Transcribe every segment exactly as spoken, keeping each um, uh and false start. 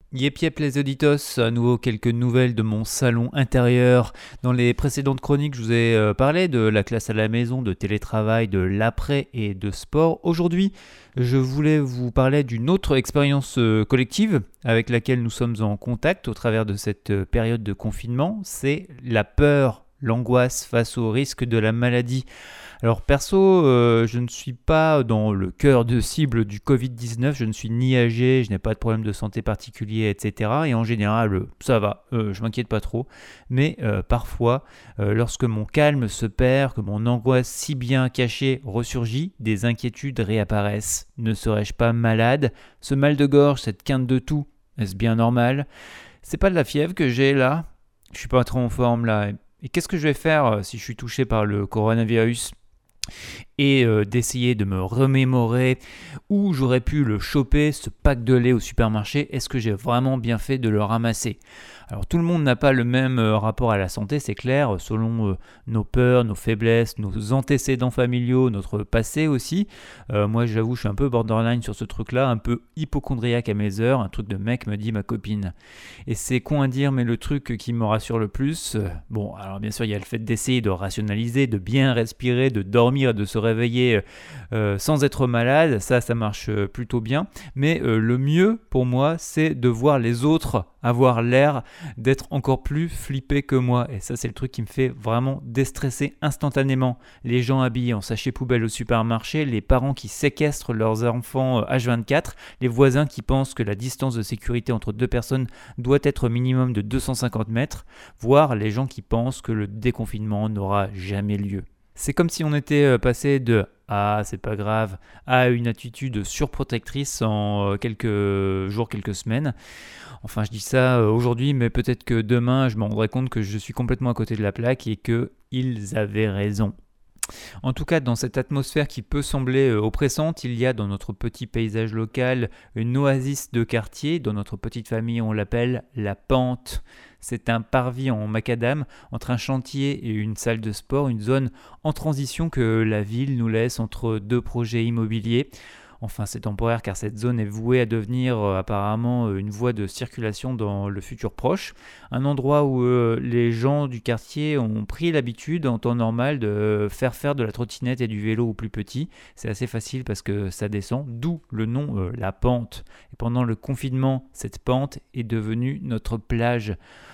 Yep yep les auditos, à nouveau quelques nouvelles de mon salon intérieur. Dans les précédentes chroniques, je vous ai euh, parlé de la classe à la maison, de télétravail, de l'après et de sport. Aujourd'hui, je voulais vous parler d'une autre expérience euh, collective avec laquelle nous sommes en contact au travers de cette euh, période de confinement. C'est la peur, l'angoisse face au risque de la maladie. Alors perso, euh, je ne suis pas dans le cœur de cible du covid dix-neuf, je ne suis ni âgé, je n'ai pas de problème de santé particulier, et cetera. Et en général, euh, ça va, euh, je m'inquiète pas trop. Mais euh, parfois, euh, lorsque mon calme se perd, que mon angoisse si bien cachée ressurgit, des inquiétudes réapparaissent. Ne serais-je pas malade ? Ce mal de gorge, cette quinte de toux, est-ce bien normal ? C'est pas de la fièvre que j'ai là ? Je suis pas trop en forme là. Et qu'est-ce que je vais faire euh, si je suis touché par le coronavirus ? Et euh, d'essayer de me remémorer où j'aurais pu le choper, ce pack de lait au supermarché, est-ce que j'ai vraiment bien fait de le ramasser ? Alors tout le monde n'a pas le même euh, rapport à la santé, c'est clair, selon euh, nos peurs, nos faiblesses, nos antécédents familiaux, notre passé aussi. Euh, moi j'avoue, je suis un peu borderline sur ce truc-là, un peu hypocondriaque à mes heures, un truc de mec me dit ma copine. Et c'est con à dire, mais le truc qui me rassure le plus, euh, bon alors bien sûr il y a le fait d'essayer de rationaliser, de bien respirer, de dormir, de se réveiller euh, sans être malade, ça ça marche euh, plutôt bien, mais euh, le mieux pour moi c'est de voir les autres avoir l'air d'être encore plus flippés que moi, et ça c'est le truc qui me fait vraiment déstresser instantanément. Les gens habillés en sachet poubelle au supermarché, les parents qui séquestrent leurs enfants H vingt-quatre, les voisins qui pensent que la distance de sécurité entre deux personnes doit être minimum de deux cent cinquante mètres, voire les gens qui pensent que le déconfinement n'aura jamais lieu. C'est comme si on était passé de « ah, c'est pas grave » à une attitude surprotectrice en quelques jours, quelques semaines. Enfin, je dis ça aujourd'hui, mais peut-être que demain, je me rendrai compte que je suis complètement à côté de la plaque et qu'ils avaient raison. En tout cas, dans cette atmosphère qui peut sembler oppressante, il y a dans notre petit paysage local une oasis de quartier. Dans notre petite famille, on l'appelle la Pente. C'est un parvis en macadam entre un chantier et une salle de sport, une zone en transition que la ville nous laisse entre deux projets immobiliers. Enfin, c'est temporaire car cette zone est vouée à devenir euh, apparemment une voie de circulation dans le futur proche. Un endroit où euh, les gens du quartier ont pris l'habitude en temps normal de faire faire de la trottinette et du vélo aux plus petits. C'est assez facile parce que ça descend, d'où le nom euh, la pente. Et pendant le confinement, cette pente est devenue notre plage.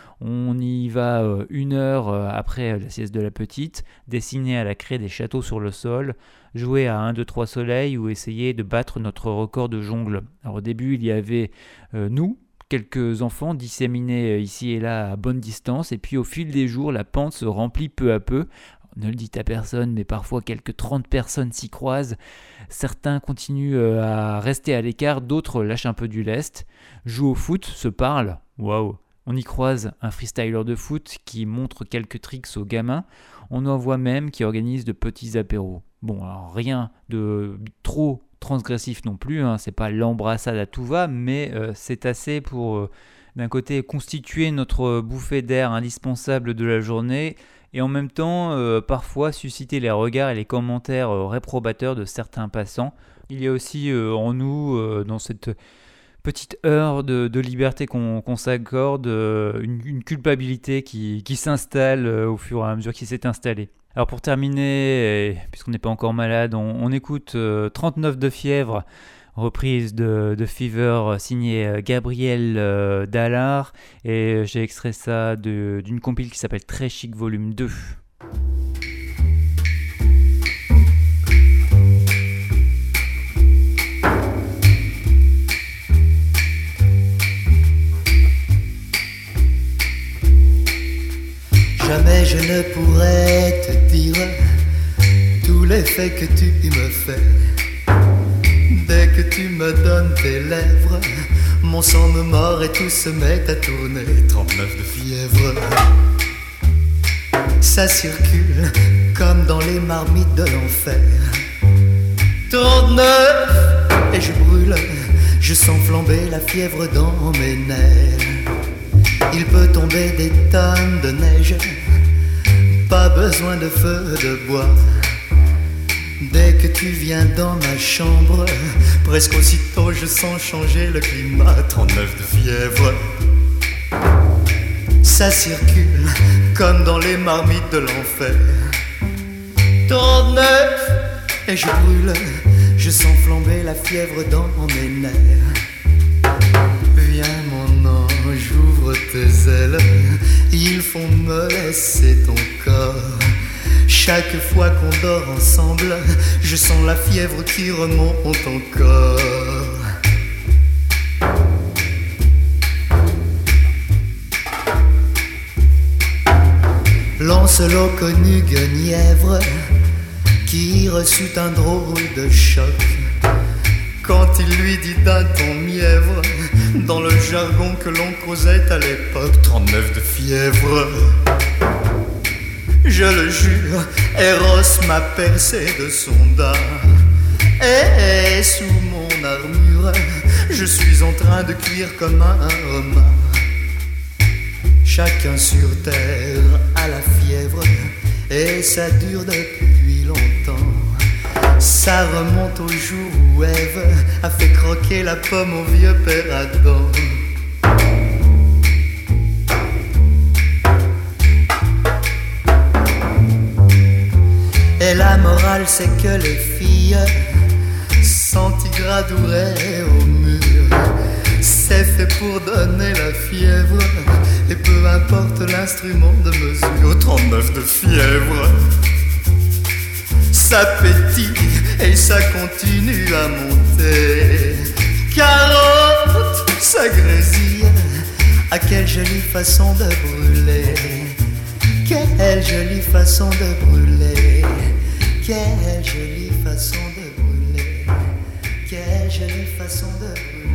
On y va euh, une heure euh, après la sieste de la petite, dessiner à la craie des châteaux sur le sol, jouer à un, deux, trois soleils ou essayer de battre notre record de jongle. Alors au début, il y avait euh, nous, quelques enfants disséminés ici et là à bonne distance, et puis au fil des jours, la pente se remplit peu à peu. Ne le dites à personne, mais parfois quelques trente personnes s'y croisent. Certains continuent euh, à rester à l'écart, d'autres lâchent un peu du lest, jouent au foot, se parlent. Waouh! On y croise un freestyler de foot qui montre quelques tricks aux gamins. On en voit même qui organise de petits apéros. Bon, alors rien de trop transgressif non plus, hein, c'est pas l'embrassade à tout va, mais euh, c'est assez pour, euh, d'un côté, constituer notre bouffée d'air indispensable de la journée et en même temps, euh, parfois, susciter les regards et les commentaires euh, réprobateurs de certains passants. Il y a aussi euh, en nous, euh, dans cette petite heure de, de liberté qu'on, qu'on s'accorde, euh, une, une culpabilité qui, qui s'installe euh, au fur et à mesure qu'il s'est installée. Alors pour terminer, et puisqu'on n'est pas encore malade, on, on écoute euh, trente-neuf de fièvre, reprise de, de Fever signée Gabriel euh, Dallard, et j'ai extrait ça de, d'une compile qui s'appelle Très Chic Volume deux. Jamais je ne pourrais te dire tous les faits que tu me fais. Dès que tu me donnes tes lèvres, mon sang me mord et tout se met à tourner. trente-neuf de fièvre. Ça circule comme dans les marmites de l'enfer. trente-neuf et je brûle, je sens flamber la fièvre dans mes nerfs. Il peut tomber des tonnes de neige, pas besoin de feu de bois. Dès que tu viens dans ma chambre, presque aussitôt je sens changer le climat. Trente-neuf de fièvre. Ça circule comme dans les marmites de l'enfer. Trente-neuf et je brûle, je sens flamber la fièvre dans mes nerfs. Viens mon ange, ouvre tes ailes, il faut me laisser ton corps. Chaque fois qu'on dort ensemble, je sens la fièvre qui remonte encore. Lancelot connu Guenièvre, qui reçut un drôle de choc quand il lui dit d'un ton mièvre, dans le jargon que l'on causait à l'époque. Trente-neuf de fièvre. Je le jure, Eros m'a percé de son dard. Et sous mon armure, je suis en train de cuire comme un homard. Chacun sur terre a la fièvre, et ça dure depuis longtemps. Ça remonte au jour où Ève a fait croquer la pomme au vieux père Adam. Et la morale c'est que les filles centigradouraient au mur. C'est fait pour donner la fièvre, et peu importe l'instrument de mesure. Trente-neuf de fièvre. Ça pétille et ça continue à monter. Quarante, ça grésille. Ah quelle jolie façon de brûler. Quelle jolie façon de brûler. Quelle jolie façon de brûler. Quelle jolie façon de brûler.